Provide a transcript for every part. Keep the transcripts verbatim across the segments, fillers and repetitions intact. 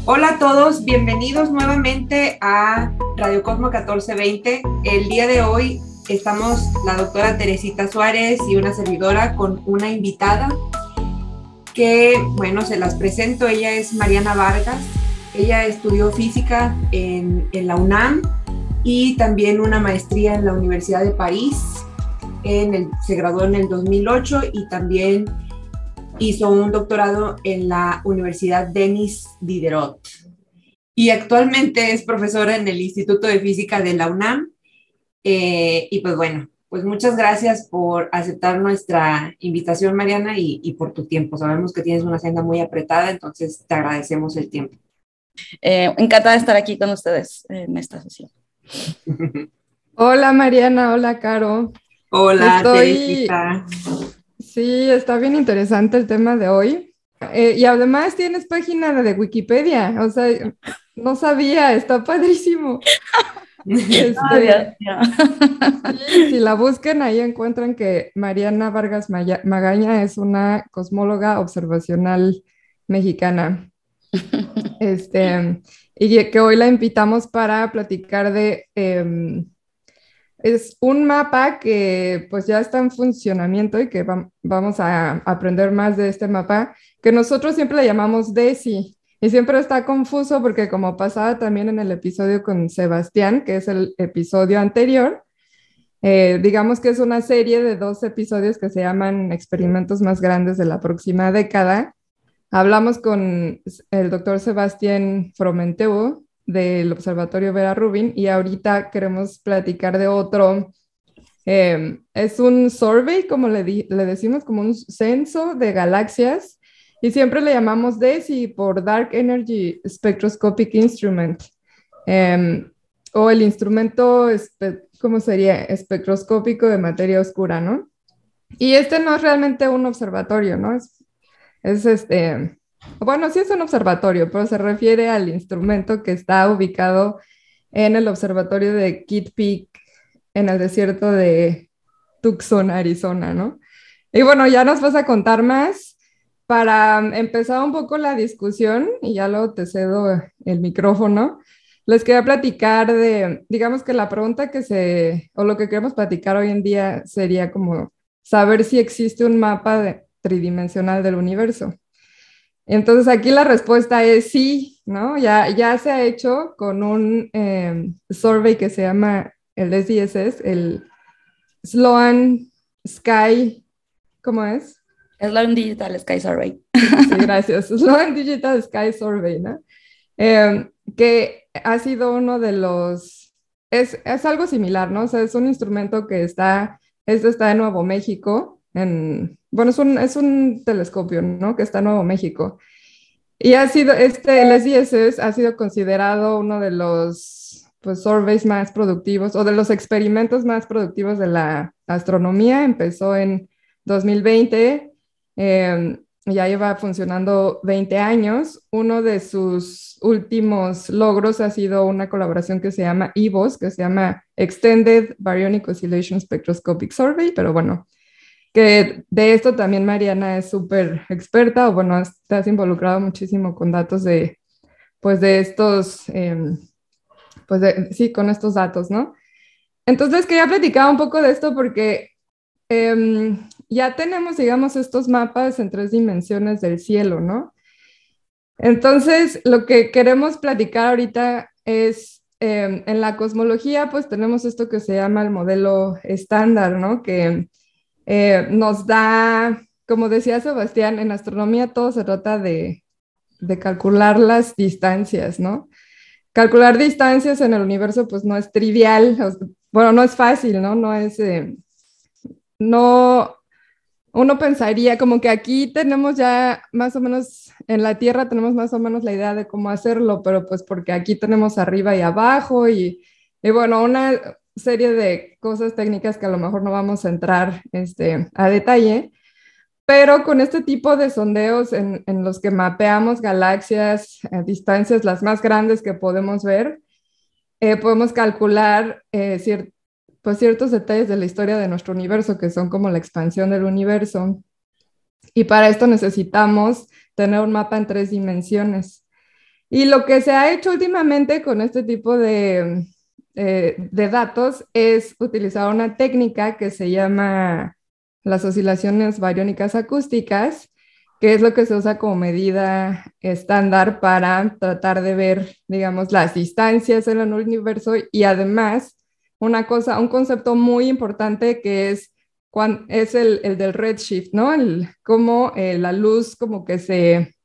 Hola a todos, bienvenidos nuevamente a Radio Cosmo catorce veinte. El día de hoy estamos la doctora Teresita Suárez y una servidora con una invitada que, bueno, se las presento. Ella es Mariana Vargas. Ella estudió física en, en la UNAM y también una maestría en la Universidad de París. En el, se graduó en el dos mil ocho y también hizo un doctorado en la Universidad Denis Diderot. Y actualmente es profesora en el Instituto de Física de la UNAM. Eh, y pues bueno, pues muchas gracias por aceptar nuestra invitación, Mariana, y, y por tu tiempo. Sabemos que tienes una agenda muy apretada, entonces te agradecemos el tiempo. Eh, encantada de estar aquí con ustedes en esta sesión. Hola Mariana, hola Caro. Hola, Estoy... Teresita. Sí, está bien interesante el tema de hoy. Eh, y además tienes página de Wikipedia, o sea, no sabía, está padrísimo. Este, Ah, ya, ya. sí, si la buscan ahí encuentran que Mariana Vargas Maya- Magaña es una cosmóloga observacional mexicana. Este, y que hoy la invitamos para platicar de... em, es un mapa que pues ya está en funcionamiento y que va- vamos a aprender más de este mapa, que nosotros siempre le llamamos DESI. Y siempre está confuso porque como pasaba también en el episodio con Sebastián, que es el episodio anterior, eh, digamos que es una serie de dos episodios que se llaman Experimentos más grandes de la próxima década. Hablamos con el doctor Sebastián Fromenteu del Observatorio Vera Rubin y ahorita queremos platicar de otro. Eh, es un survey, como le, di- le decimos, como un censo de galaxias y siempre le llamamos DESI por Dark Energy Spectroscopic Instrument. Eh, o el instrumento, espe- ¿cómo sería? Espectroscópico de materia oscura, ¿no? Y este no es realmente un observatorio, ¿no? Es es este, bueno, sí es un observatorio, pero se refiere al instrumento que está ubicado en el observatorio de Kitt Peak, en el desierto de Tucson, Arizona, ¿no? Y bueno, ya nos vas a contar más para um, empezar un poco la discusión y ya luego te cedo el micrófono. Les quería platicar de, digamos que la pregunta que se, o lo que queremos platicar hoy en día sería como saber si existe un mapa de- tridimensional del universo. Entonces aquí la respuesta es sí, ¿no? Ya, ya se ha hecho con un eh, survey que se llama el S D S S, el Sloan Sky, ¿cómo es? Sloan Digital Sky Survey. Sí, gracias. Sloan Digital Sky Survey, ¿no? Eh, que ha sido uno de los, es, es algo similar, ¿no? O sea, es un instrumento que está, este está en Nuevo México, en, bueno, es un, es un telescopio, ¿no? Que está en Nuevo México. Y ha sido, este, el S D S S ha sido considerado uno de los, pues, surveys más productivos o de los experimentos más productivos de la astronomía. Empezó en dos mil veinte, eh, ya lleva funcionando veinte años. Uno de sus últimos logros ha sido una colaboración que se llama E V O S, que se llama Extended Baryonic Oscillation Spectroscopic Survey, pero bueno, que de esto también Mariana es súper experta, o bueno, estás involucrado muchísimo con datos de, pues de estos, eh, pues de, sí, con estos datos, ¿no? Entonces quería platicar un poco de esto porque eh, ya tenemos, digamos, estos mapas en tres dimensiones del cielo, ¿no? Entonces, lo que queremos platicar ahorita es, eh, en la cosmología, pues tenemos esto que se llama el modelo estándar, ¿no? Que eh, nos da, como decía Sebastián, en astronomía todo se trata de, de calcular las distancias, ¿no? Calcular distancias en el universo pues no es trivial, o sea, bueno, no es fácil, ¿no? No es, eh, no, uno pensaría como que aquí tenemos ya más o menos, en la Tierra tenemos más o menos la idea de cómo hacerlo, pero pues porque aquí tenemos arriba y abajo y, y bueno, una serie de cosas técnicas que a lo mejor no vamos a entrar este, a detalle, pero con este tipo de sondeos en, en los que mapeamos galaxias a distancias las más grandes que podemos ver, eh, podemos calcular eh, cier pues ciertos detalles de la historia de nuestro universo, que son como la expansión del universo. Y para esto necesitamos tener un mapa en tres dimensiones. Y lo que se ha hecho últimamente con este tipo de, eh, de datos es utilizar una técnica que se llama las oscilaciones bariónicas acústicas, que es lo que se usa como medida estándar para tratar de ver, digamos, las distancias en el universo y además una cosa, un concepto muy importante que es, cuan, es el, el del redshift, ¿no? El, cómo eh, la luz como que se,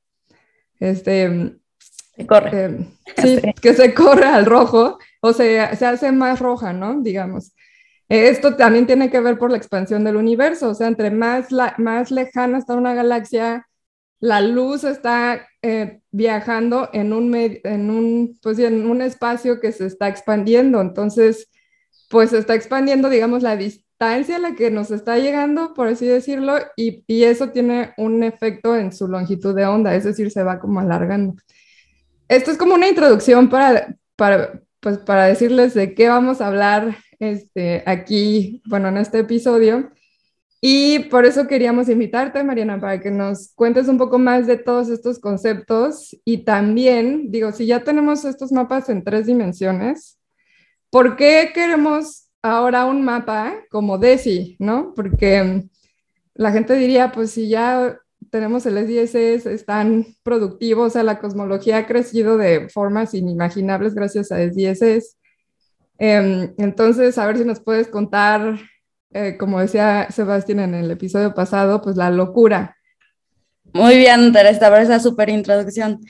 este, Se corre. eh, sí, que se corre al rojo o se, se hace más roja, ¿no? Digamos. Eh, Esto también tiene que ver por la expansión del universo, o sea, entre más, la, más lejana está una galaxia, la luz está eh, viajando en un, med- en, un, pues, sí, en un espacio que se está expandiendo, entonces, pues se está expandiendo, digamos, la distancia a la que nos está llegando, por así decirlo, y, y eso tiene un efecto en su longitud de onda, es decir, se va como alargando. Esto es como una introducción para, para, pues, para decirles de qué vamos a hablar este, aquí, bueno, en este episodio. Y por eso queríamos invitarte, Mariana, para que nos cuentes un poco más de todos estos conceptos y también, digo, si ya tenemos estos mapas en tres dimensiones, ¿por qué queremos ahora un mapa como DESI, ¿no? Porque la gente diría, pues si ya tenemos el S D S, es tan productivo, o sea, la cosmología ha crecido de formas inimaginables gracias a S D S. Eh, entonces, a ver si nos puedes contar, eh, como decía Sebastián en el episodio pasado, pues la locura. Muy bien, Teresa, por esa súper introducción.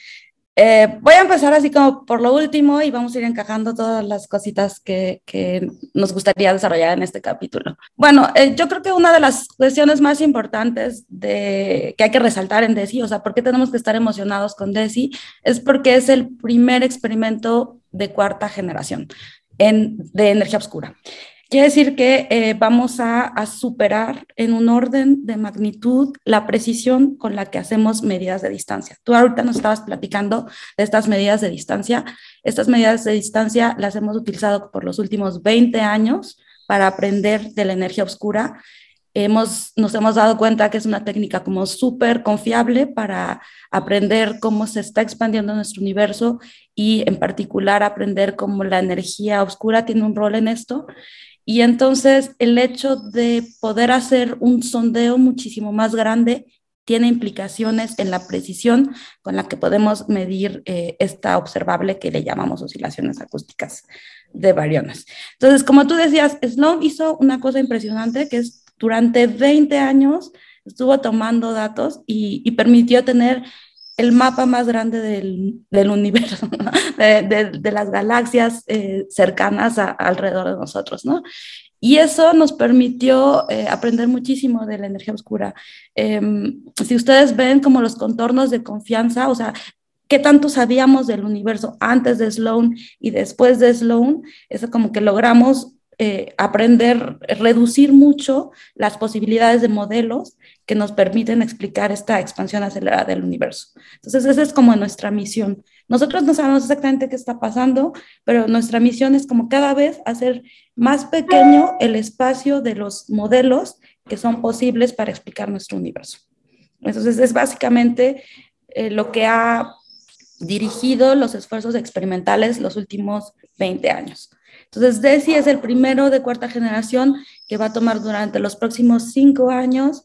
Eh, voy a empezar así como por lo último y vamos a ir encajando todas las cositas que, que nos gustaría desarrollar en este capítulo. Bueno, eh, yo creo que una de las cuestiones más importantes de, que hay que resaltar en DESI, o sea, ¿por qué tenemos que estar emocionados con DESI? Es porque es el primer experimento de cuarta generación en, de energía oscura. Quiere decir que eh, vamos a, a superar en un orden de magnitud la precisión con la que hacemos medidas de distancia. Tú ahorita nos estabas platicando de estas medidas de distancia. Estas medidas de distancia las hemos utilizado por los últimos veinte años para aprender de la energía oscura. Hemos, nos hemos dado cuenta que es una técnica como súper confiable para aprender cómo se está expandiendo nuestro universo y en particular aprender cómo la energía oscura tiene un rol en esto. Y entonces el hecho de poder hacer un sondeo muchísimo más grande tiene implicaciones en la precisión con la que podemos medir eh, esta observable que le llamamos oscilaciones acústicas de bariones. Entonces, como tú decías, Sloan hizo una cosa impresionante que es durante veinte años estuvo tomando datos y, y permitió tener el mapa más grande del, del universo, ¿no? de, de, de las galaxias eh, cercanas a, alrededor de nosotros, ¿no? Y eso nos permitió eh, aprender muchísimo de la energía oscura. Eh, si ustedes ven como los contornos de confianza, o sea, qué tanto sabíamos del universo antes de Sloan y después de Sloan, eso como que logramos eh, aprender, reducir mucho las posibilidades de modelos que nos permiten explicar esta expansión acelerada del universo. Entonces, esa es como nuestra misión. Nosotros no sabemos exactamente qué está pasando, pero nuestra misión es como cada vez hacer más pequeño el espacio de los modelos que son posibles para explicar nuestro universo. Entonces, es básicamente eh, lo que ha dirigido los esfuerzos experimentales los últimos veinte años. Entonces, DESI es el primero de cuarta generación que va a tomar durante los próximos cinco años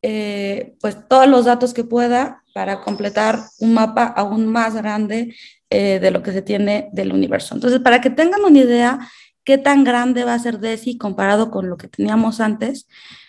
eh, pues todos los datos que pueda para completar un mapa aún más grande eh, de lo que se tiene del universo. Entonces, para que tengan una idea qué tan grande va a ser DESI comparado con lo que teníamos antes,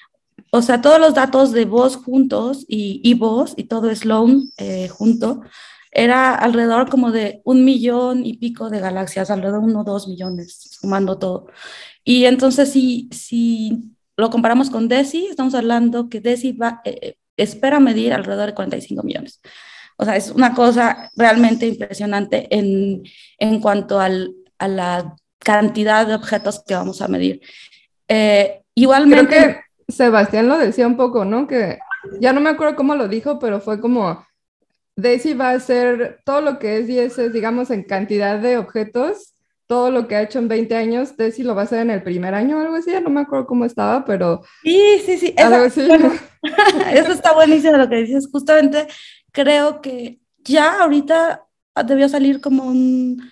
o sea, todos los datos de voz juntos y, y voz y todo Sloan eh, junto, era alrededor como de un millón y pico de galaxias, alrededor de uno o dos millones, sumando todo. Y entonces, si, si lo comparamos con DESI, estamos hablando que DESI va, eh, espera medir alrededor de cuarenta y cinco millones. O sea, es una cosa realmente impresionante en, en cuanto al, a la cantidad de objetos que vamos a medir. Eh, igualmente... Creo que Sebastián lo decía un poco, ¿no? Que ya no me acuerdo cómo lo dijo, pero fue como... DESI va a hacer todo lo que es D S S, digamos, en cantidad de objetos, todo lo que ha hecho en veinte años, DESI lo va a hacer en el primer año o algo así, ya no me acuerdo cómo estaba, pero... Sí, sí, sí, algo esa, así. bueno, eso está buenísimo lo que dices, justamente creo que ya ahorita debió salir como un,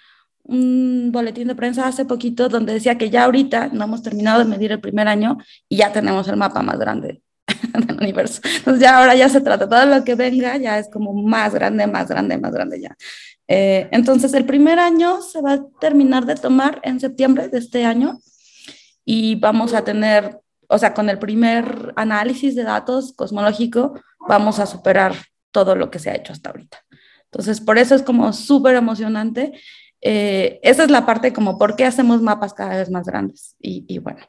un boletín de prensa hace poquito donde decía que ya ahorita no hemos terminado de medir el primer año y ya tenemos el mapa más grande del universo. Entonces ya ahora ya se trata, todo lo que venga ya es como más grande, más grande, más grande ya. Eh, entonces el primer año se va a terminar de tomar en septiembre de este año y vamos a tener, o sea, con el primer análisis de datos cosmológico, vamos a superar todo lo que se ha hecho hasta ahorita. Entonces, por eso es como súper emocionante. Eh, esa es la parte como por qué hacemos mapas cada vez más grandes. Y, y bueno,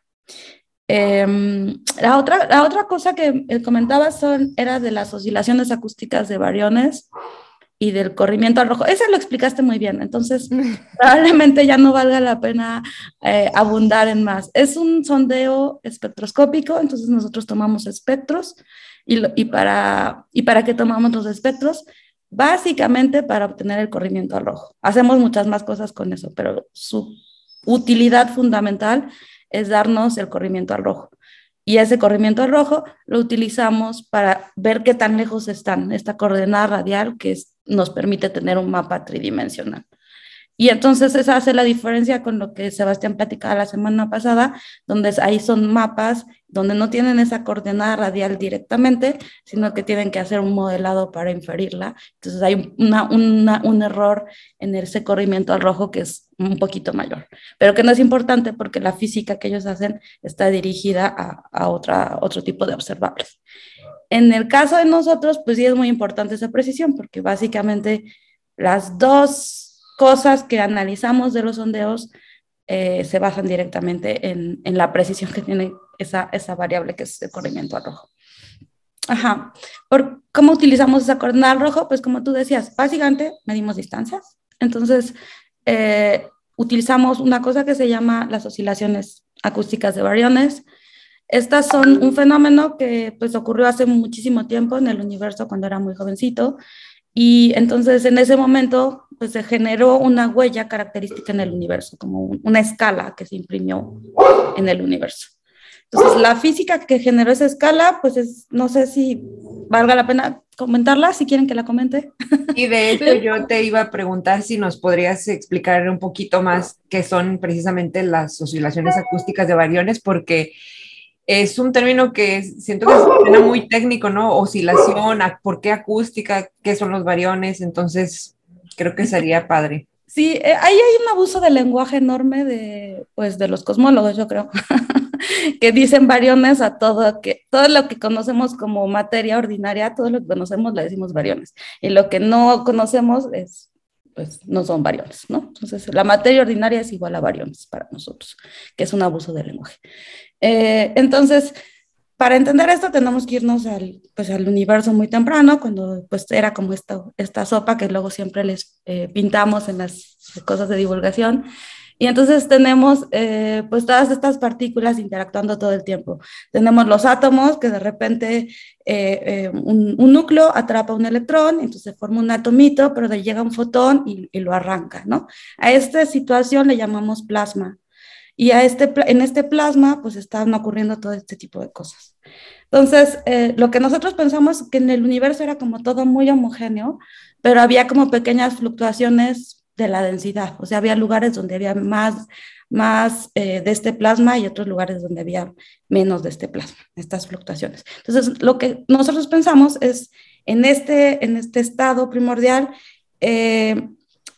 eh, la, otra, la otra cosa que comentaba son, era de las oscilaciones acústicas de bariones y del corrimiento al rojo. Ese lo explicaste muy bien, entonces probablemente ya no valga la pena eh, abundar en más. Es un sondeo espectroscópico, entonces nosotros tomamos espectros y, lo, y, para, y para qué tomamos los espectros, básicamente para obtener el corrimiento al rojo. Hacemos muchas más cosas con eso, pero su utilidad fundamental es darnos el corrimiento al rojo. Y ese corrimiento al rojo lo utilizamos para ver qué tan lejos están, esta coordenada radial que es, nos permite tener un mapa tridimensional. Y entonces esa hace la diferencia con lo que Sebastián platicaba la semana pasada, donde ahí son mapas donde no tienen esa coordenada radial directamente, sino que tienen que hacer un modelado para inferirla. Entonces hay una, una, un error en ese corrimiento al rojo que es un poquito mayor, pero que no es importante porque la física que ellos hacen está dirigida a, a otra, otro tipo de observables. En el caso de nosotros, pues sí es muy importante esa precisión, porque básicamente las dos cosas que analizamos de los sondeos eh, se basan directamente en, en la precisión que tiene esa, esa variable que es el corrimiento al rojo. Ajá. ¿Por cómo utilizamos esa coordenada al rojo? Pues como tú decías, básicamente medimos distancias. Entonces, eh, utilizamos una cosa que se llama las oscilaciones acústicas de bariones. Estas son un fenómeno que pues ocurrió hace muchísimo tiempo en el universo cuando era muy jovencito. Y entonces en ese momento pues se generó una huella característica en el universo, como un, una escala que se imprimió en el universo. Entonces la física que generó esa escala, pues es, no sé si valga la pena comentarla, si quieren que la comente. Y de hecho yo te iba a preguntar si nos podrías explicar un poquito más qué son precisamente las oscilaciones acústicas de bariones, porque es un término que siento que suena muy técnico, ¿no? Oscilación, ¿por qué acústica? ¿Qué son los bariones? Entonces, creo que sería padre. Sí, eh, ahí hay un abuso del lenguaje enorme de, pues, de los cosmólogos, yo creo, que dicen bariones a todo, que todo lo que conocemos como materia ordinaria, todo lo que conocemos le decimos bariones, y lo que no conocemos es, pues, no son bariones, ¿no? Entonces, la materia ordinaria es igual a bariones para nosotros, que es un abuso del lenguaje. Eh, entonces, para entender esto tenemos que irnos al, pues, al universo muy temprano, cuando pues, era como esta, esta sopa que luego siempre les eh, pintamos en las cosas de divulgación. Y entonces tenemos eh, pues todas estas partículas interactuando todo el tiempo. Tenemos los átomos que de repente eh, eh, un, un núcleo atrapa un electrón, entonces se forma un atomito, pero de llega un fotón y, y lo arranca, ¿no? A esta situación le llamamos plasma. Y a este, en este plasma, pues están ocurriendo todo este tipo de cosas. Entonces, eh, lo que nosotros pensamos que en el universo era como todo muy homogéneo, pero había como pequeñas fluctuaciones de la densidad. O sea, había lugares donde había más, más eh, de este plasma y otros lugares donde había menos de este plasma, estas fluctuaciones. Entonces, lo que nosotros pensamos es, en este, en este estado primordial, eh,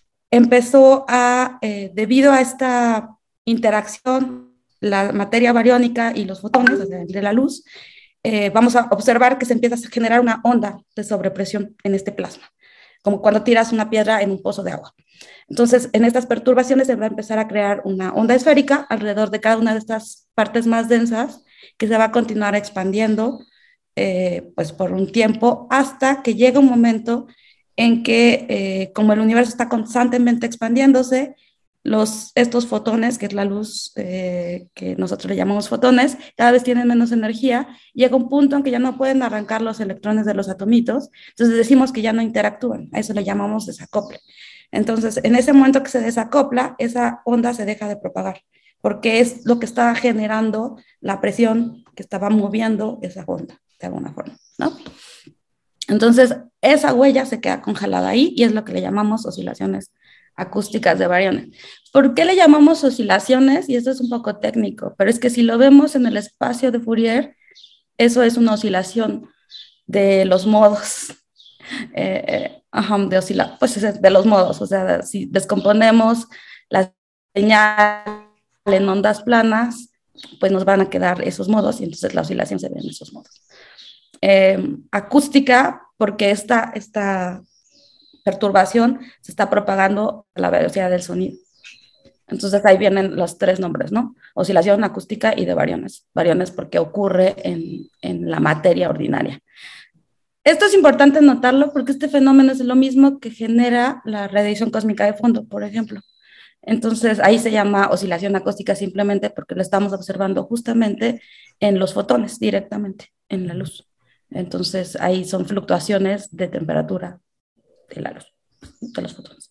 empezó a, eh, debido a esta interacción, la materia bariónica y los fotones de, de la luz, eh, vamos a observar que se empieza a generar una onda de sobrepresión en este plasma, como cuando tiras una piedra en un pozo de agua. Entonces, en estas perturbaciones se va a empezar a crear una onda esférica alrededor de cada una de estas partes más densas que se va a continuar expandiendo eh, pues por un tiempo hasta que llega un momento en que, eh, como el universo está constantemente expandiéndose, los, estos fotones, que es la luz eh, que nosotros le llamamos fotones, cada vez tienen menos energía, llega un punto en que ya no pueden arrancar los electrones de los atomitos, entonces decimos que ya no interactúan, a eso le llamamos desacople. Entonces, en ese momento que se desacopla, esa onda se deja de propagar, porque es lo que está generando la presión que estaba moviendo esa onda, de alguna forma, ¿no? Entonces, esa huella se queda congelada ahí y es lo que le llamamos oscilaciones acústicas de variones. ¿Por qué le llamamos oscilaciones? Y esto es un poco técnico, pero es que si lo vemos en el espacio de Fourier, eso es una oscilación de los modos, eh, eh, ajá, de oscilar, pues de los modos, o sea, si descomponemos la señal en ondas planas, pues nos van a quedar esos modos y entonces la oscilación se ve en esos modos. Eh, acústica, porque esta, esta perturbación se está propagando a la velocidad del sonido. Entonces ahí vienen los tres nombres, ¿no? Oscilación acústica y de variones. Variones porque ocurre en, en la materia ordinaria. Esto es importante notarlo porque este fenómeno es lo mismo que genera la radiación cósmica de fondo, por ejemplo. Entonces ahí se llama oscilación acústica simplemente porque lo estamos observando justamente en los fotones, directamente en la luz. Entonces ahí son fluctuaciones de temperatura de la luz, de los fotones.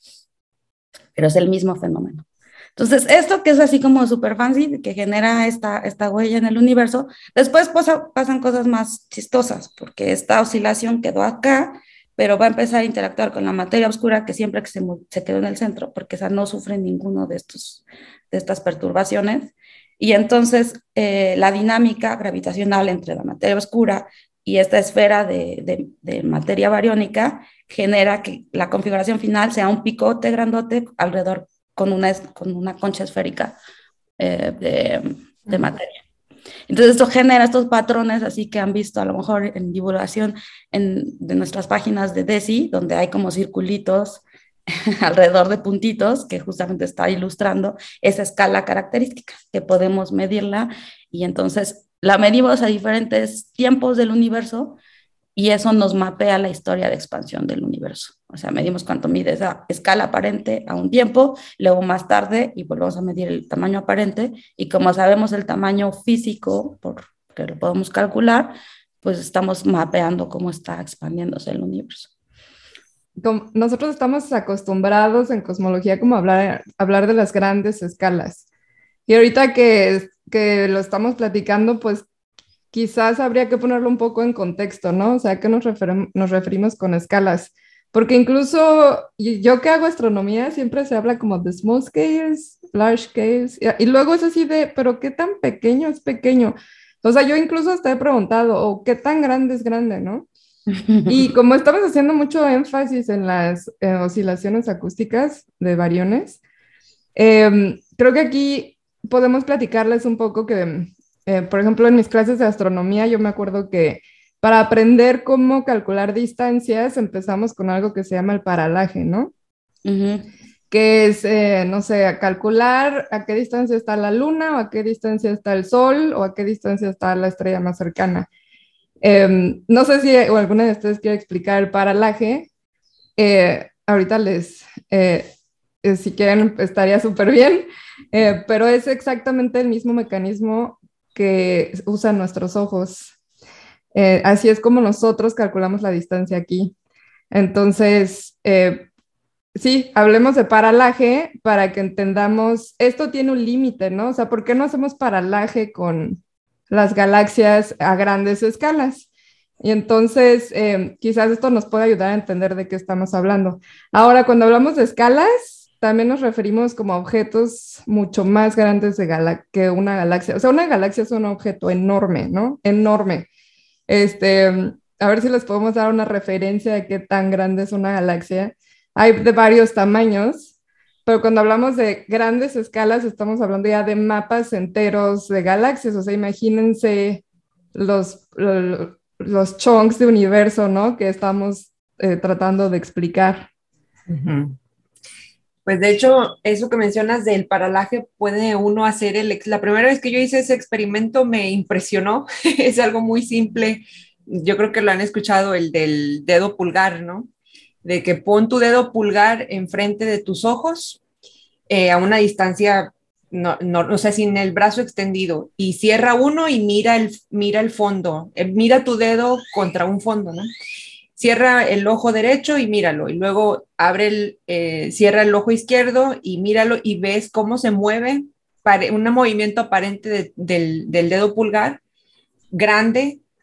Pero es el mismo fenómeno. Entonces, esto que es así como súper fancy, que genera esta, esta huella en el universo, después pasa, pasan cosas más chistosas, porque esta oscilación quedó acá, pero va a empezar a interactuar con la materia oscura que siempre que se, se quedó en el centro, porque esa no sufre ninguno de, estos, de estas perturbaciones. Y entonces eh, la dinámica gravitacional entre la materia oscura y esta esfera de, de, de materia bariónica genera que la configuración final sea un picote grandote alrededor con una, con una concha esférica eh, de, de materia. Entonces esto genera estos patrones así que han visto a lo mejor en divulgación en, de nuestras páginas de DESI, donde hay como circulitos alrededor de puntitos que justamente está ilustrando esa escala característica que podemos medirla y entonces la medimos a diferentes tiempos del universo y eso nos mapea la historia de expansión del universo. O sea, medimos cuánto mide esa escala aparente a un tiempo, luego más tarde y volvemos a medir el tamaño aparente y como sabemos el tamaño físico, porque lo podemos calcular, pues estamos mapeando cómo está expandiéndose el universo. Como nosotros estamos acostumbrados en cosmología como a hablar, hablar de las grandes escalas. Y ahorita que, que lo estamos platicando, pues quizás habría que ponerlo un poco en contexto, ¿no? O sea, ¿a qué nos, refer nos referimos con escalas? Porque incluso yo que hago astronomía siempre se habla como de small scales, large scales, y, y luego es así de, pero ¿qué tan pequeño es pequeño? O sea, yo incluso hasta he preguntado, ¿o qué tan grande es grande, no? Y como estamos haciendo mucho énfasis en las eh, oscilaciones acústicas de variones, eh, creo que aquí podemos platicarles un poco que, eh, por ejemplo, en mis clases de astronomía, yo me acuerdo que para aprender cómo calcular distancias empezamos con algo que se llama el paralaje, ¿no? Uh-huh. Que es, eh, no sé, calcular a qué distancia está la luna o a qué distancia está el sol o a qué distancia está la estrella más cercana. Eh, no sé si o alguna de ustedes quiere explicar el paralaje. Eh, ahorita les, eh, eh, si quieren, estaría súper bien, eh, pero es exactamente el mismo mecanismo que usan nuestros ojos. Eh, así es como nosotros calculamos la distancia aquí. Entonces, eh, sí, hablemos de paralaje para que entendamos, esto tiene un límite, ¿no? O sea, ¿por qué no hacemos paralaje con las galaxias a grandes escalas? Y entonces, eh, quizás esto nos puede ayudar a entender de qué estamos hablando. Ahora, cuando hablamos de escalas, también nos referimos como a objetos mucho más grandes de gala que una galaxia. O sea, una galaxia es un objeto enorme, ¿no? Enorme. Este, a ver si les podemos dar una referencia de qué tan grande es una galaxia. Hay de varios tamaños, pero cuando hablamos de grandes escalas, estamos hablando ya de mapas enteros de galaxias. O sea, imagínense los, los, los chunks de universo, ¿no? Que estamos eh, tratando de explicar. Uh-huh. Pues de hecho, eso que mencionas del paralaje, puede uno hacer el... La primera vez que yo hice ese experimento me impresionó. Es algo muy simple. Yo creo que lo han escuchado, el del dedo pulgar, ¿no? De que pon tu dedo pulgar enfrente de tus ojos eh, a una distancia, no, no, o sea, sin el brazo extendido, y cierra uno y mira el, mira el fondo, eh, mira tu dedo contra un fondo, ¿no? Cierra el ojo derecho y míralo, y luego abre el, eh, cierra el ojo izquierdo y míralo y ves cómo se mueve, pare, un movimiento aparente de, del, del dedo pulgar grande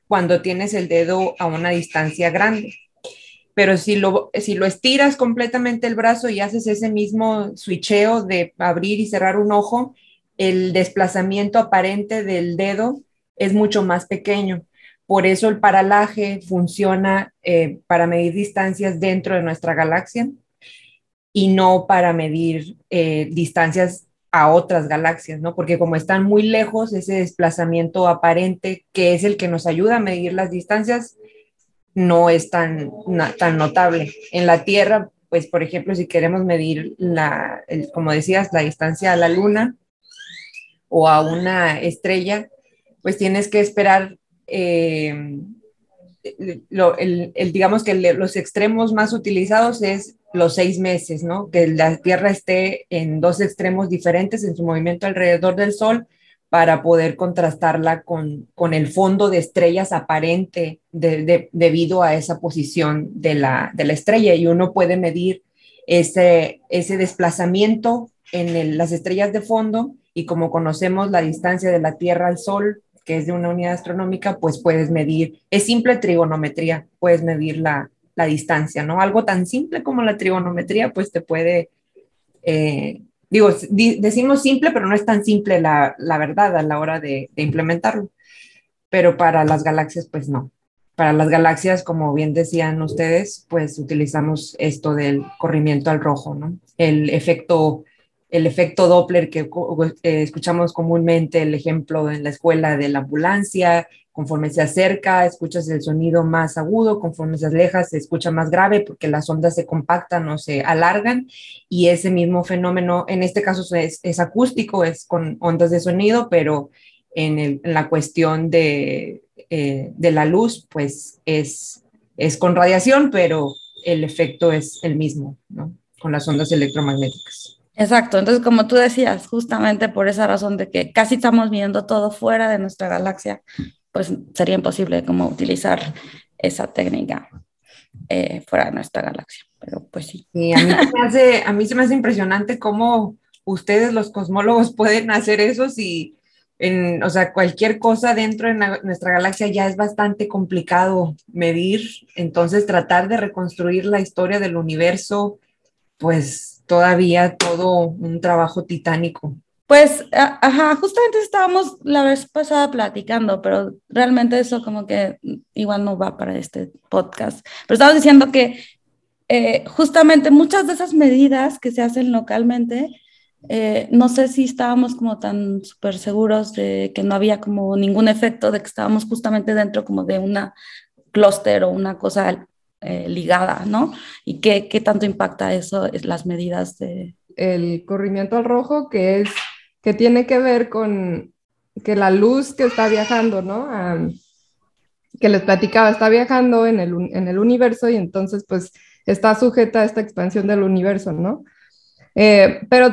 cuando tienes el dedo a una distancia grande. Pero si lo, si lo estiras completamente el brazo y haces ese mismo switcheo de abrir y cerrar un ojo, el desplazamiento aparente del dedo es mucho más pequeño. Por eso el paralaje funciona eh, para medir distancias dentro de nuestra galaxia y no para medir eh, distancias a otras galaxias, ¿no? Porque como están muy lejos, ese desplazamiento aparente, que es el que nos ayuda a medir las distancias, no es tan, na, tan notable. En la Tierra, pues, por ejemplo, si queremos medir, la, el, como decías, la distancia a la Luna o a una estrella, pues tienes que esperar, eh, lo, el, el, digamos que el, los extremos más utilizados es los seis meses, ¿no? Que la Tierra esté en dos extremos diferentes en su movimiento alrededor del Sol para poder contrastarla con, con el fondo de estrellas aparente de, de, debido a esa posición de la, de la estrella. Y uno puede medir ese, ese desplazamiento en el, las estrellas de fondo, y como conocemos la distancia de la Tierra al Sol, que es de una unidad astronómica, pues puedes medir, es simple trigonometría, puedes medir la, la distancia, ¿no? Algo tan simple como la trigonometría, pues te puede... Eh, Digo, di, decimos simple, pero no es tan simple la, la verdad a la hora de, de implementarlo. Pero para las galaxias, pues no. Para las galaxias, como bien decían ustedes, pues utilizamos esto del corrimiento al rojo, ¿no? El efecto, el efecto Doppler que eh, escuchamos comúnmente, el ejemplo en la escuela de la ambulancia. Conforme se acerca, escuchas el sonido más agudo, conforme se aleja, se escucha más grave porque las ondas se compactan o se alargan, y ese mismo fenómeno, en este caso es, es acústico, es con ondas de sonido, pero en, el, en la cuestión de, eh, de la luz, pues es, es con radiación, pero el efecto es el mismo, ¿no? Con las ondas electromagnéticas. Exacto, entonces como tú decías, justamente por esa razón de que casi estamos viendo todo fuera de nuestra galaxia, pues sería imposible como utilizar esa técnica eh, fuera de nuestra galaxia, pero pues sí. Y a mí, se me hace, a mí se me hace impresionante cómo ustedes los cosmólogos pueden hacer eso si, en, o sea, cualquier cosa dentro de la, nuestra galaxia ya es bastante complicado medir, entonces tratar de reconstruir la historia del universo, pues todavía todo un trabajo titánico. Pues, ajá, justamente estábamos la vez pasada platicando, pero realmente eso como que igual no va para este podcast. Pero estábamos diciendo que eh, justamente muchas de esas medidas que se hacen localmente, eh, no sé si estábamos como tan súper seguros de que no había como ningún efecto, de que estábamos justamente dentro como de una clúster o una cosa eh, ligada, ¿no? Y qué, qué tanto impacta eso, las medidas de... El corrimiento al rojo, que es... que tiene que ver con que la luz que está viajando, ¿no? Um, que les platicaba, está viajando en el, en el universo y entonces pues está sujeta a esta expansión del universo, ¿no? Eh, pero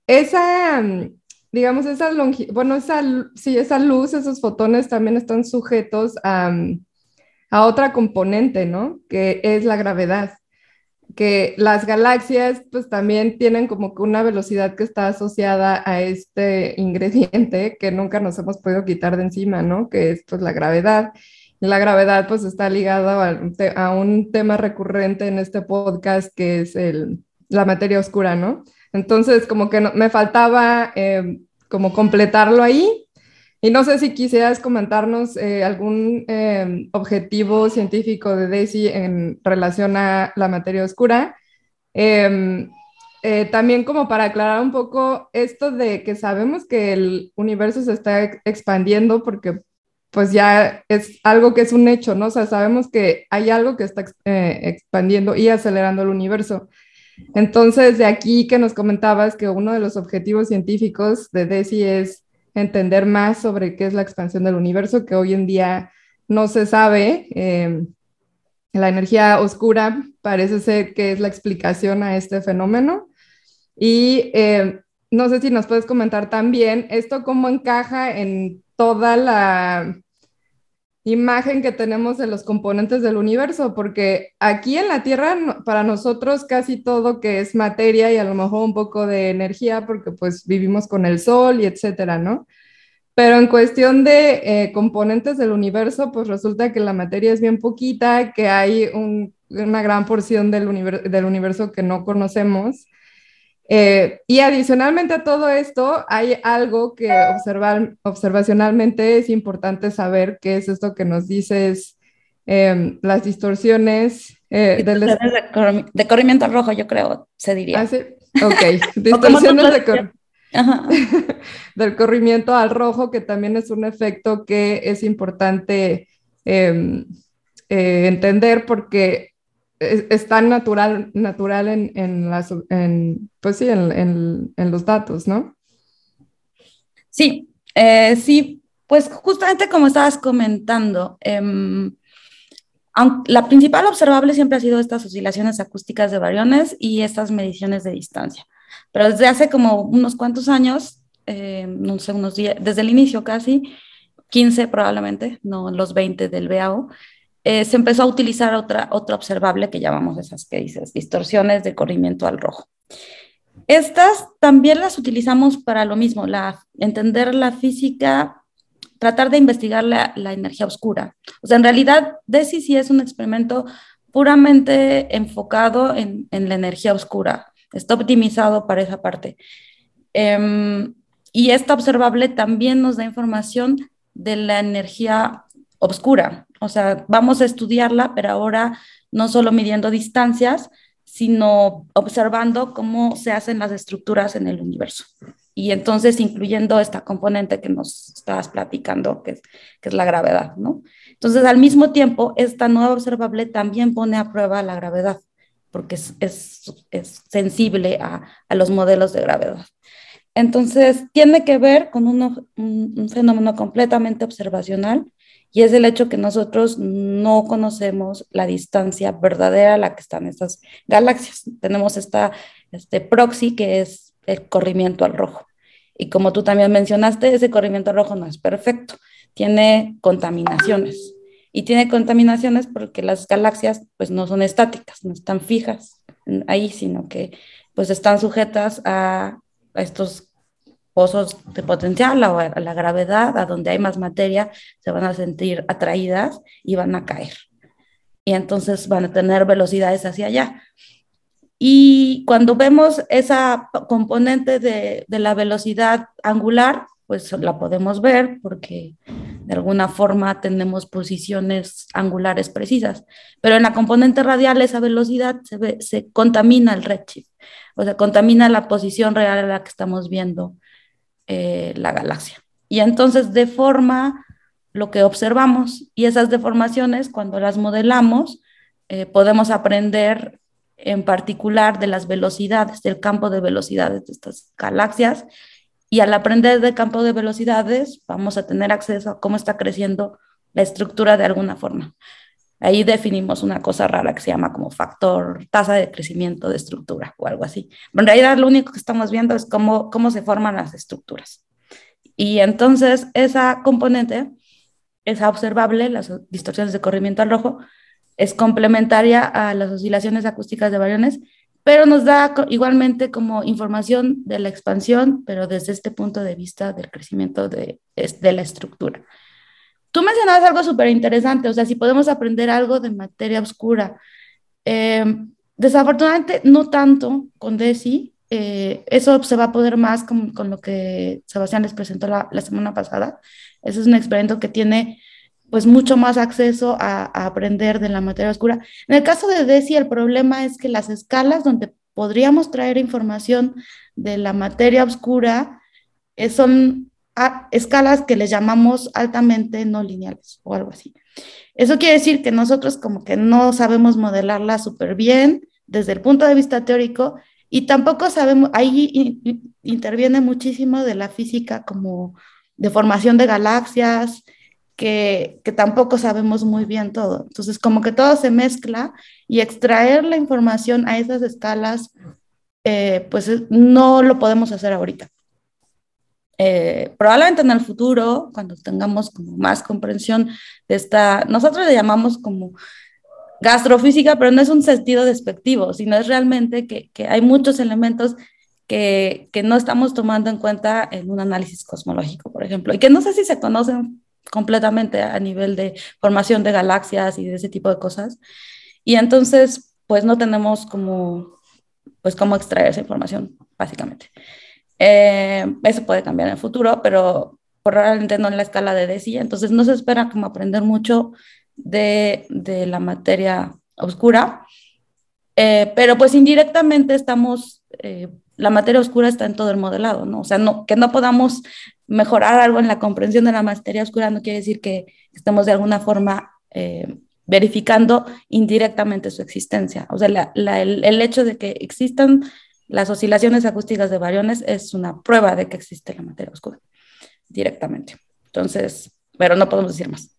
esa, digamos, esa longitud, bueno, esa, sí, esa luz, esos fotones también están sujetos a, a otra componente, ¿no? Que es la gravedad. Que las galaxias pues también tienen como que una velocidad que está asociada a este ingrediente que nunca nos hemos podido quitar de encima, ¿no? Que es pues la gravedad. Y la gravedad pues está ligada a, a un tema recurrente en este podcast que es el, la materia oscura, ¿no? Entonces como que no, me faltaba eh, como completarlo ahí. Y no sé si quisieras comentarnos eh, algún eh, objetivo científico de DESY en relación a la materia oscura. Eh, eh, también como para aclarar un poco esto de que sabemos que el universo se está expandiendo porque pues ya es algo que es un hecho, ¿no? O sea, sabemos que hay algo que está eh, expandiendo y acelerando el universo. Entonces, de aquí que nos comentabas que uno de los objetivos científicos de DESY es entender más sobre qué es la expansión del universo, que hoy en día no se sabe. Eh, la energía oscura parece ser que es la explicación a este fenómeno. Y eh, no sé si nos puedes comentar también esto cómo encaja en toda la imagen que tenemos de los componentes del universo, porque aquí en la Tierra para nosotros casi todo que es materia y a lo mejor un poco de energía, porque pues vivimos con el sol y etcétera, ¿no? Pero en cuestión de eh, componentes del universo, pues resulta que la materia es bien poquita, que hay un, una gran porción del, univer del universo que no conocemos. Eh, y adicionalmente a todo esto, hay algo que observar, observacionalmente es importante saber, que es esto que nos dices, eh, las distorsiones eh, del... De, corri de corrimiento al rojo, yo creo, se diría. ¿Ah, sí? Ok, distorsiones de cor Ajá. del corrimiento al rojo, que también es un efecto que es importante eh, eh, entender porque es, es tan natural, natural en, en, las, en, pues sí, en, en, en los datos, ¿no? Sí, eh, sí, pues justamente como estabas comentando, eh, la principal observable siempre ha sido estas oscilaciones acústicas de bariones y estas mediciones de distancia. Pero desde hace como unos cuantos años, eh, no sé, unos diez, desde el inicio casi, quince probablemente, no los veinte del B A O, eh, se empezó a utilizar otra, otra observable que llamamos esas que dices, distorsiones de corrimiento al rojo. Estas también las utilizamos para lo mismo, la, entender la física, tratar de investigar la, la energía oscura. O sea, en realidad, DESI sí es un experimento puramente enfocado en, en la energía oscura. Está optimizado para esa parte. Eh, y esta observable también nos da información de la energía oscura. O sea, vamos a estudiarla, pero ahora no solo midiendo distancias, sino observando cómo se hacen las estructuras en el universo. Y entonces incluyendo esta componente que nos estabas platicando, que es, que es la gravedad, ¿no? Entonces, al mismo tiempo, esta nueva observable también pone a prueba la gravedad, porque es, es, es sensible a, a los modelos de gravedad. Entonces, tiene que ver con uno, un, un fenómeno completamente observacional, y es el hecho que nosotros no conocemos la distancia verdadera a la que están estas galaxias. Tenemos esta, este proxy que es el corrimiento al rojo. Y como tú también mencionaste, ese corrimiento al rojo no es perfecto, tiene contaminaciones. Y tiene contaminaciones porque las galaxias pues no son estáticas, no están fijas ahí, sino que pues están sujetas a, a estos pozos de potencial, a, a la gravedad, a donde hay más materia, se van a sentir atraídas y van a caer. Y entonces van a tener velocidades hacia allá. Y cuando vemos esa componente de, de la velocidad angular, pues la podemos ver porque de alguna forma tenemos posiciones angulares precisas. Pero en la componente radial esa velocidad se, ve, se contamina el redshift, o sea, contamina la posición real a la que estamos viendo eh, la galaxia. Y entonces deforma lo que observamos, y esas deformaciones, cuando las modelamos, eh, podemos aprender en particular de las velocidades, del campo de velocidades de estas galaxias, y al aprender del campo de velocidades vamos a tener acceso a cómo está creciendo la estructura de alguna forma. Ahí definimos una cosa rara que se llama como factor, tasa de crecimiento de estructura o algo así. Pero en realidad lo único que estamos viendo es cómo, cómo se forman las estructuras. Y entonces esa componente, esa observable, las distorsiones de corrimiento al rojo, es complementaria a las oscilaciones acústicas de bariones, pero nos da igualmente como información de la expansión, pero desde este punto de vista del crecimiento de, de la estructura. Tú mencionabas algo súper interesante, o sea, si podemos aprender algo de materia oscura. Eh, desafortunadamente, no tanto con DESI, eh, eso se va a poder más con, con lo que Sebastián les presentó la, la semana pasada. Ese es un experimento que tiene pues mucho más acceso a, a aprender de la materia oscura. En el caso de DESI, el problema es que las escalas donde podríamos traer información de la materia oscura eh, son a escalas que les llamamos altamente no lineales o algo así. Eso quiere decir que nosotros como que no sabemos modelarla súper bien desde el punto de vista teórico, y tampoco sabemos, ahí in, interviene muchísimo de la física como de formación de galaxias, que, que tampoco sabemos muy bien todo. Entonces como que todo se mezcla, y extraer la información a esas escalas, eh, pues no lo podemos hacer ahorita. Eh, probablemente en el futuro, cuando tengamos como más comprensión de esta, nosotros le llamamos como gastrofísica, pero no es un sentido despectivo, sino es realmente que, que hay muchos elementos que, que no estamos tomando en cuenta en un análisis cosmológico, por ejemplo, y que no sé si se conocen completamente a nivel de formación de galaxias y de ese tipo de cosas. Y entonces, pues no tenemos como, pues cómo extraer esa información, básicamente. Eh, eso puede cambiar en el futuro, pero probablemente no en la escala de DESI, entonces no se espera como aprender mucho de, de la materia oscura, eh, pero pues indirectamente estamos, eh, la materia oscura está en todo el modelado, ¿no? O sea, no, que no podamos mejorar algo en la comprensión de la materia oscura no quiere decir que estemos de alguna forma eh, verificando indirectamente su existencia. O sea, la, la, el, el hecho de que existan las oscilaciones acústicas de bariones es una prueba de que existe la materia oscura directamente. Entonces, pero no podemos decir más.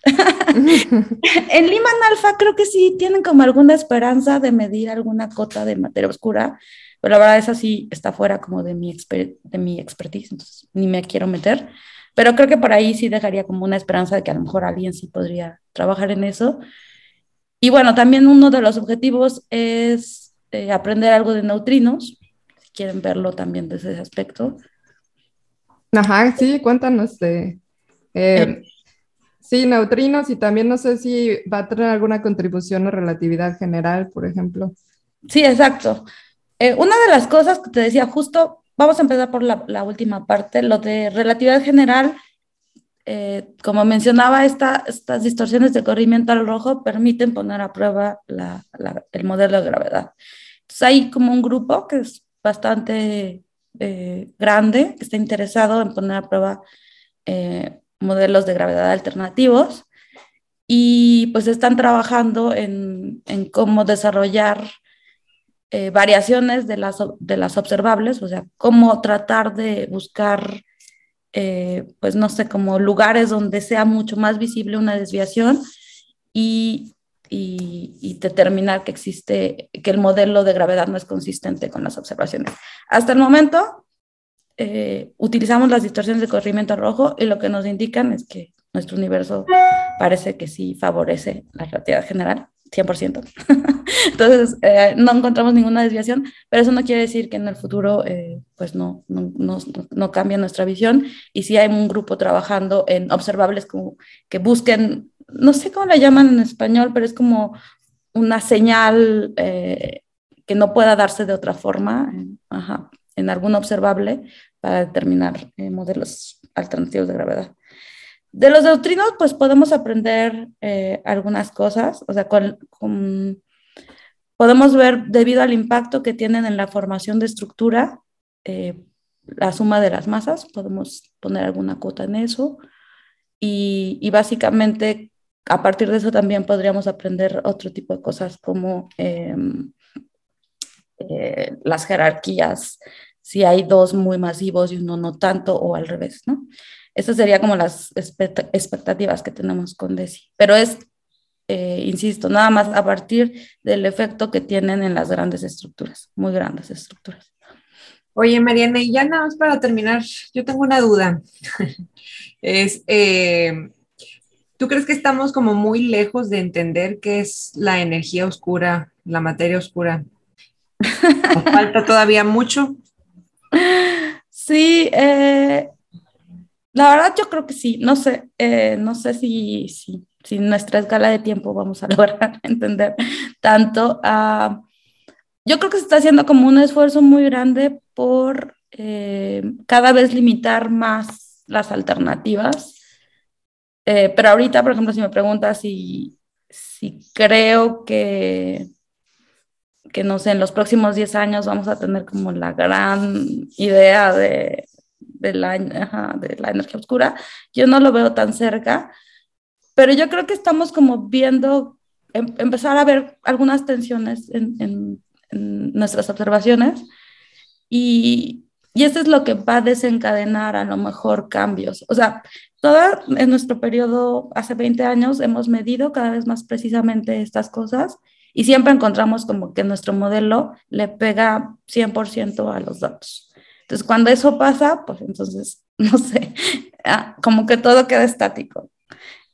En Lyman Alpha creo que sí tienen como alguna esperanza de medir alguna cota de materia oscura, pero la verdad esa sí está fuera como de mi, exper de mi expertise, entonces ni me quiero meter. Pero creo que por ahí sí dejaría como una esperanza de que a lo mejor alguien sí podría trabajar en eso. Y bueno, también uno de los objetivos es eh, aprender algo de neutrinos, si quieren verlo también desde ese aspecto. Ajá, sí, cuéntanos de... Eh, Eh, sí, neutrinos y también no sé si va a tener alguna contribución a relatividad general, por ejemplo. sí, exacto. Eh, una de las cosas que te decía justo, vamos a empezar por la, la última parte, lo de relatividad general, eh, como mencionaba, esta, estas distorsiones de corrimiento al rojo permiten poner a prueba la, la, el modelo de gravedad. Entonces hay como un grupo que es bastante eh, grande, que está interesado en poner a prueba eh, modelos de gravedad alternativos y pues están trabajando en, en cómo desarrollar eh, variaciones de las, de las observables, o sea, cómo tratar de buscar, eh, pues no sé, como lugares donde sea mucho más visible una desviación y, y, y determinar que existe, que el modelo de gravedad no es consistente con las observaciones. Hasta el momento, eh, utilizamos las distorsiones de corrimiento rojo y lo que nos indican es que nuestro universo parece que sí favorece la relatividad general, cien por ciento. Entonces, eh, no encontramos ninguna desviación, pero eso no quiere decir que en el futuro eh, pues no, no, no, no cambie nuestra visión. Y sí hay un grupo trabajando en observables como que busquen, no sé cómo la llaman en español, pero es como una señal eh, que no pueda darse de otra forma, eh, ajá, en algún observable para determinar eh, modelos alternativos de gravedad. De los neutrinos, pues podemos aprender eh, algunas cosas, o sea, con, con, podemos ver debido al impacto que tienen en la formación de estructura, eh, la suma de las masas, podemos poner alguna cuota en eso, y, y básicamente a partir de eso también podríamos aprender otro tipo de cosas como eh, eh, las jerarquías, si hay dos muy masivos y uno no tanto, o al revés, ¿no? Esas serían como las expectativas que tenemos con DESI. Pero es, eh, insisto, nada más a partir del efecto que tienen en las grandes estructuras, muy grandes estructuras. Oye, Mariana, y ya nada más para terminar, yo tengo una duda. es, eh, ¿tú crees que estamos como muy lejos de entender qué es la energía oscura, la materia oscura? ¿Nos falta todavía mucho? Sí, eh, la verdad yo creo que sí, no sé, eh, no sé si, si, si nuestra escala de tiempo vamos a lograr entender tanto. Uh, yo creo que se está haciendo como un esfuerzo muy grande por eh, cada vez limitar más las alternativas, eh, pero ahorita, por ejemplo, si me preguntas si, si creo que, que, no sé, en los próximos diez años vamos a tener como la gran idea de de la, ajá, de la energía oscura, yo no lo veo tan cerca, pero yo creo que estamos como viendo, em, empezar a ver algunas tensiones en, en, en nuestras observaciones y, y eso es lo que va a desencadenar a lo mejor cambios. O sea, todo en nuestro periodo, hace veinte años, hemos medido cada vez más precisamente estas cosas y siempre encontramos como que nuestro modelo le pega cien por ciento a los datos. Entonces, cuando eso pasa, pues entonces, no sé, como que todo queda estático.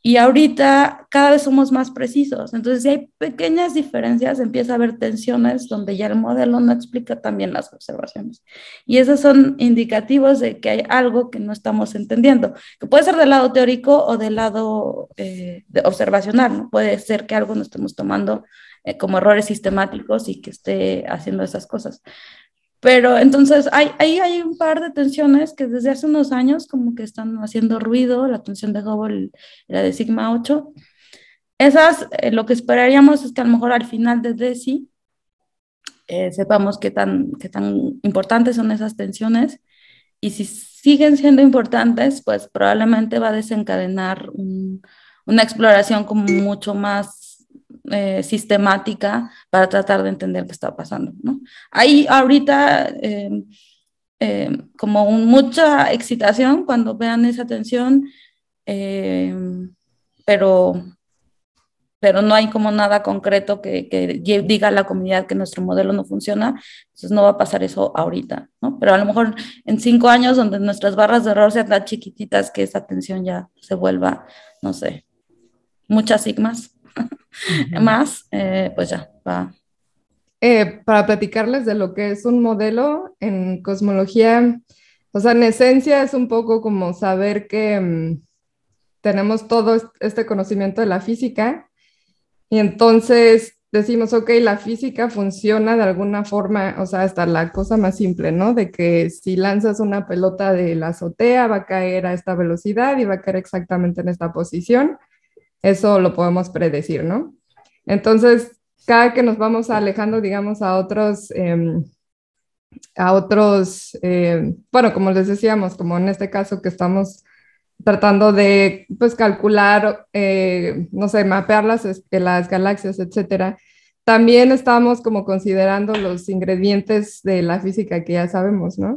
Y ahorita cada vez somos más precisos. Entonces, si hay pequeñas diferencias, empieza a haber tensiones donde ya el modelo no explica también las observaciones. Y esos son indicativos de que hay algo que no estamos entendiendo, que puede ser del lado teórico o del lado eh, de observacional, ¿no? Puede ser que algo no estemos tomando eh, como errores sistemáticos y que esté haciendo esas cosas. Pero entonces ahí hay, hay, un par de tensiones que desde hace unos años como que están haciendo ruido, la tensión de Hubble y la de sigma ocho. Esas, eh, lo que esperaríamos es que a lo mejor al final de DESI eh, sepamos qué tan, qué tan importantes son esas tensiones, y si siguen siendo importantes, pues probablemente va a desencadenar un, una exploración como mucho más Eh, sistemática para tratar de entender qué está pasando, ¿no? Hay ahorita eh, eh, como un, mucha excitación cuando vean esa tensión, eh, pero, pero no hay como nada concreto que, que diga a la comunidad que nuestro modelo no funciona, entonces no va a pasar eso ahorita, ¿no? Pero a lo mejor en cinco años, donde nuestras barras de error sean tan chiquititas que esa tensión ya se vuelva, no sé, muchas sigmas. Uh-huh. Más, eh, pues ya, va. Eh, para platicarles de lo que es un modelo en cosmología, o sea, en esencia es un poco como saber que um, tenemos todo este conocimiento de la física y entonces decimos, ok, la física funciona de alguna forma, o sea, hasta la cosa más simple, ¿no? De que si lanzas una pelota de la azotea va a caer a esta velocidad y va a caer exactamente en esta posición. Eso lo podemos predecir, ¿no? Entonces, cada que nos vamos alejando, digamos, a otros, eh, a otros, eh, bueno, como les decíamos, como en este caso que estamos tratando de, pues, calcular, eh, no sé, mapear las, las galaxias, etcétera, también estamos como considerando los ingredientes de la física que ya sabemos, ¿no?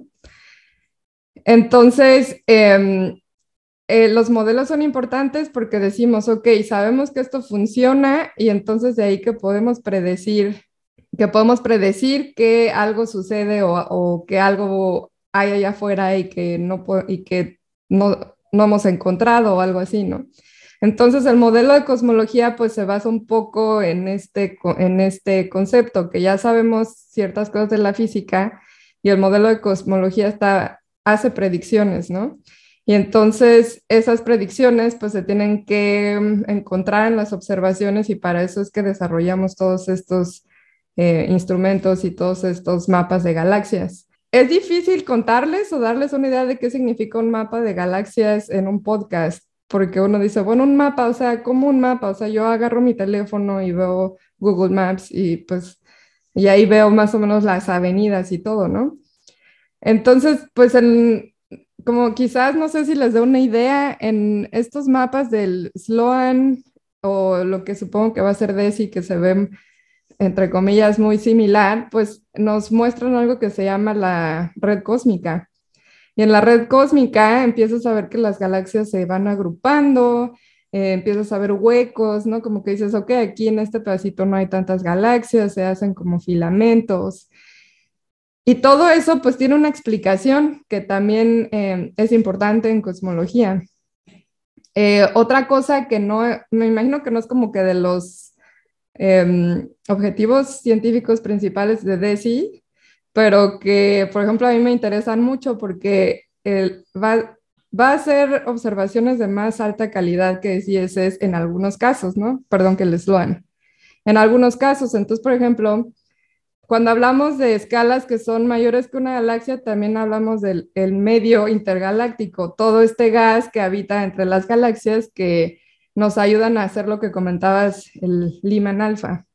Entonces, eh, Eh, los modelos son importantes porque decimos, ok, sabemos que esto funciona y entonces de ahí que podemos predecir, que podemos predecir que algo sucede o, o que algo hay allá afuera y que no, y que no, no hemos encontrado o algo así, ¿no? Entonces el modelo de cosmología pues se basa un poco en este, en este concepto, que ya sabemos ciertas cosas de la física y el modelo de cosmología está, hace predicciones, ¿no? Y entonces esas predicciones pues se tienen que encontrar en las observaciones y para eso es que desarrollamos todos estos eh, instrumentos y todos estos mapas de galaxias. Es difícil contarles o darles una idea de qué significa un mapa de galaxias en un podcast, porque uno dice, bueno, un mapa, o sea, ¿cómo un mapa? O sea, yo agarro mi teléfono y veo Google Maps y pues, y ahí veo más o menos las avenidas y todo, ¿no? Entonces, pues en... como quizás, no sé si les da una idea, en estos mapas del SLOAN o lo que supongo que va a ser DESI, que se ven, entre comillas, muy similar, pues nos muestran algo que se llama la red cósmica. Y en la red cósmica empiezas a ver que las galaxias se van agrupando, eh, empiezas a ver huecos, ¿no? Como que dices, ok, aquí en este pedacito no hay tantas galaxias, se hacen como filamentos. Y todo eso pues tiene una explicación que también eh, es importante en cosmología. Eh, otra cosa que no, me imagino que no es como que de los eh, objetivos científicos principales de DESI, pero que por ejemplo a mí me interesan mucho porque el, va, va a hacer observaciones de más alta calidad que D S S en algunos casos, ¿no? Perdón, que el SLOAN. En algunos casos, entonces por ejemplo, cuando hablamos de escalas que son mayores que una galaxia, también hablamos del el medio intergaláctico, todo este gas que habita entre las galaxias que nos ayudan a hacer lo que comentabas, el Lyman alfa.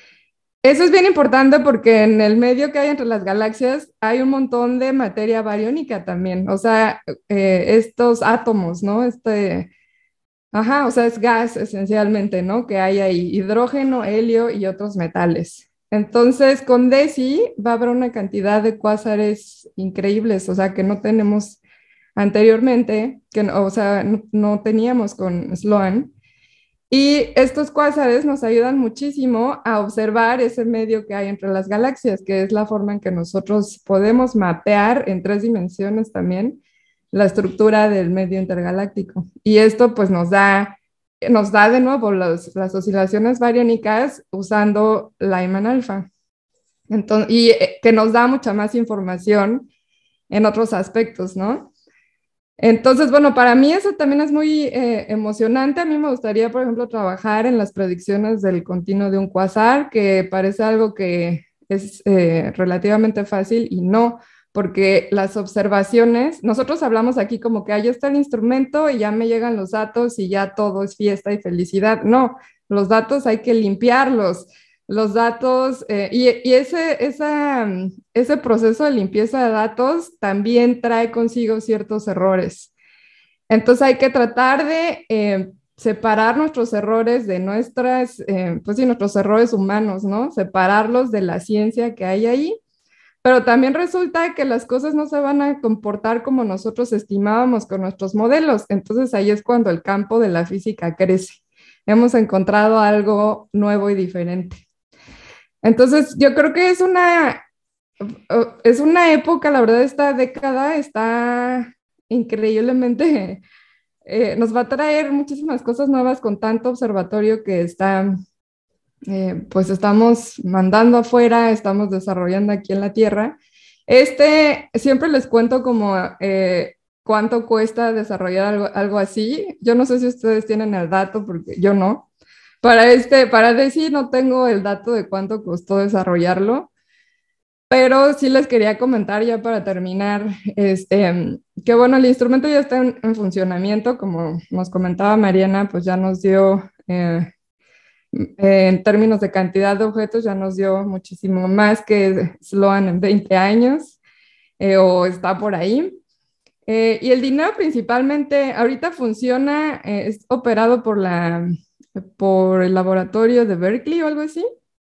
Eso es bien importante porque en el medio que hay entre las galaxias hay un montón de materia bariónica también, o sea, eh, estos átomos, ¿no? Este, ajá, o sea, es gas esencialmente, ¿no? Que hay ahí hidrógeno, helio y otros metales. Entonces, con DESI va a haber una cantidad de cuásares increíbles, o sea, que no tenemos anteriormente, que, o sea, no, no teníamos con SLOAN. Y estos cuásares nos ayudan muchísimo a observar ese medio que hay entre las galaxias, que es la forma en que nosotros podemos mapear en tres dimensiones también la estructura del medio intergaláctico. Y esto pues nos da nos da de nuevo los, las oscilaciones bariónicas usando Lyman alfa. Entonces, y eh, que nos da mucha más información en otros aspectos, ¿no? Entonces, bueno, para mí eso también es muy eh, emocionante. A mí me gustaría, por ejemplo, trabajar en las predicciones del continuo de un cuasar, que parece algo que es eh, relativamente fácil y no, porque las observaciones, nosotros hablamos aquí como que ahí está el instrumento y ya me llegan los datos y ya todo es fiesta y felicidad. No, los datos hay que limpiarlos. Los datos, eh, y, y ese, esa, ese proceso de limpieza de datos también trae consigo ciertos errores. Entonces hay que tratar de eh, separar nuestros errores de nuestras, eh, pues sí, nuestros errores humanos, ¿no? Separarlos de la ciencia que hay ahí. Pero también resulta que las cosas no se van a comportar como nosotros estimábamos con nuestros modelos. Entonces ahí es cuando el campo de la física crece. Hemos encontrado algo nuevo y diferente. Entonces, yo creo que es una, es una época, la verdad, esta década está increíblemente, eh, nos va a traer muchísimas cosas nuevas con tanto observatorio que está, eh, pues estamos mandando afuera, estamos desarrollando aquí en la Tierra. Este, siempre les cuento como eh, cuánto cuesta desarrollar algo, algo así. Yo no sé si ustedes tienen el dato, porque yo no. Para este, para decir, no tengo el dato de cuánto costó desarrollarlo, pero sí les quería comentar ya para terminar, este, que bueno, el instrumento ya está en, en funcionamiento, como nos comentaba Mariana, pues ya nos dio, eh, en términos de cantidad de objetos, ya nos dio muchísimo más que Sloan en veinte años, eh, o está por ahí. Eh, y el dinero principalmente, ahorita funciona, eh, es operado por la por el laboratorio de Berkeley o algo así.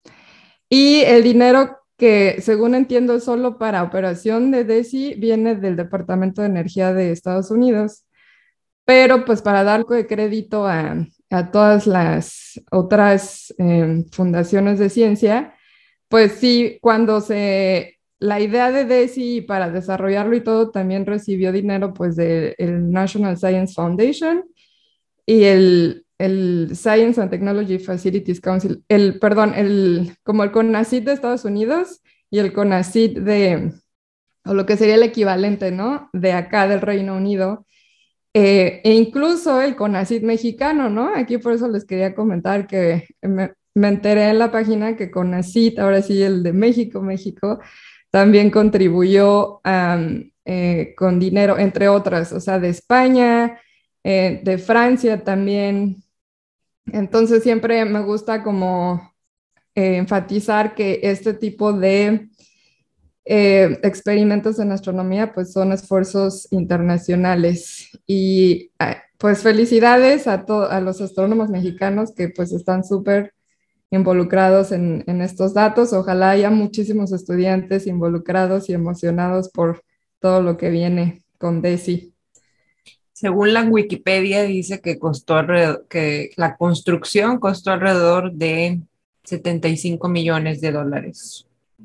Y el dinero que, según entiendo, es solo para operación de DESI, viene del Departamento de Energía de Estados Unidos. Pero pues para dar de crédito a, a todas las otras eh, fundaciones de ciencia, pues sí, cuando se... La idea de DESI para desarrollarlo y todo también recibió dinero pues del National Science Foundation y el, el Science and Technology Facilities Council, el, perdón, el, como el CONACYT de Estados Unidos y el CONACYT de, o lo que sería el equivalente, ¿no? De acá del Reino Unido, eh, e incluso el CONACYT mexicano, ¿no? Aquí por eso les quería comentar que me, me enteré en la página que CONACYT, ahora sí el de México, México, también contribuyó um, eh, con dinero, entre otras, o sea, de España, eh, de Francia también. Entonces siempre me gusta como eh, enfatizar que este tipo de eh, experimentos en astronomía pues son esfuerzos internacionales y pues felicidades a, a los astrónomos mexicanos que pues están súper involucrados en, en estos datos. Ojalá haya muchísimos estudiantes involucrados y emocionados por todo lo que viene con DESI. Según la Wikipedia dice que costó alrededor, que la construcción costó alrededor de setenta y cinco millones de dólares.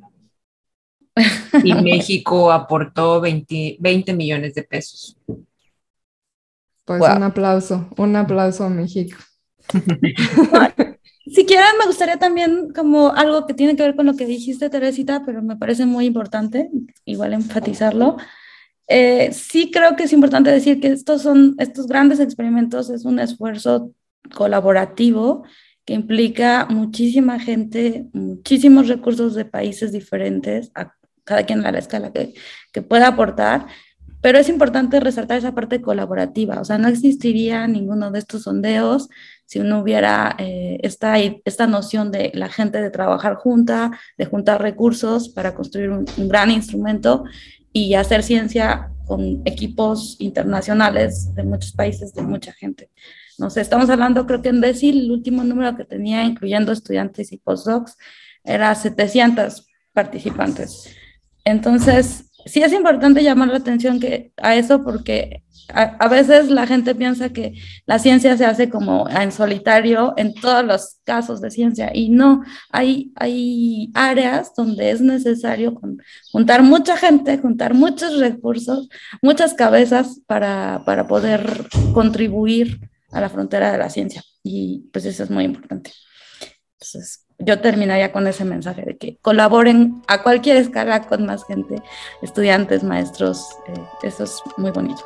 Y México aportó veinte, veinte millones de pesos. Pues Wow. un aplauso, un aplauso a México. Si quieren, me gustaría también como algo que tiene que ver con lo que dijiste, Teresita, pero me parece muy importante, igual enfatizarlo. Eh, sí creo que es importante decir que estos son, estos grandes experimentos es un esfuerzo colaborativo que implica muchísima gente, muchísimos recursos de países diferentes, a cada quien a la escala que, que pueda aportar, pero es importante resaltar esa parte colaborativa, o sea, no existiría ninguno de estos sondeos si no hubiera eh, esta, esta noción de la gente de trabajar junta, de juntar recursos para construir un, un gran instrumento y hacer ciencia con equipos internacionales de muchos países, de mucha gente. No sé, estamos hablando, creo que en DESI el último número que tenía, incluyendo estudiantes y postdocs, era setecientos participantes. Entonces, sí es importante llamar la atención que, a eso porque a, a veces la gente piensa que la ciencia se hace como en solitario en todos los casos de ciencia y no, hay, hay áreas donde es necesario con, juntar mucha gente, juntar muchos recursos, muchas cabezas para, para poder contribuir a la frontera de la ciencia, y pues eso es muy importante. Entonces, yo terminaría con ese mensaje de que colaboren a cualquier escala con más gente, estudiantes, maestros, eh, eso es muy bonito.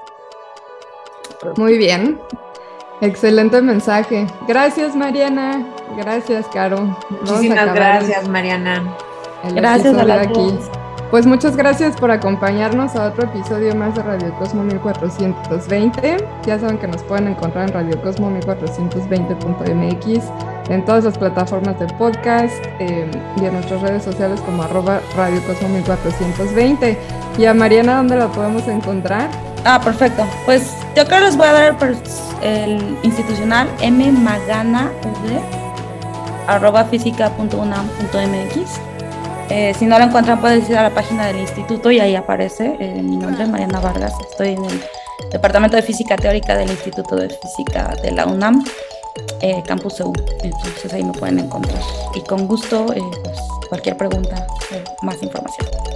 Muy bien, excelente mensaje. Gracias, Mariana. Gracias, Caro. Muchísimas gracias, Mariana. Gracias a las dos. Pues muchas gracias por acompañarnos a otro episodio más de Radio Cosmo mil cuatrocientos veinte. Ya saben que nos pueden encontrar en radio cosmo mil cuatrocientos veinte punto m x, en todas las plataformas de podcast eh, y en nuestras redes sociales como arroba Radio Cosmo mil cuatrocientos veinte. Y a Mariana, ¿dónde la podemos encontrar? Ah, perfecto. Pues yo creo que les voy a dar el, el institucional mmaganav arroba física punto unam punto m x. Eh, si no lo encuentran, pueden ir a la página del instituto y ahí aparece eh, mi nombre, Mariana Vargas. Estoy en el Departamento de Física Teórica del Instituto de Física de la UNAM, eh, Campus E U. Entonces ahí me pueden encontrar. Y con gusto, eh, pues, cualquier pregunta o más información.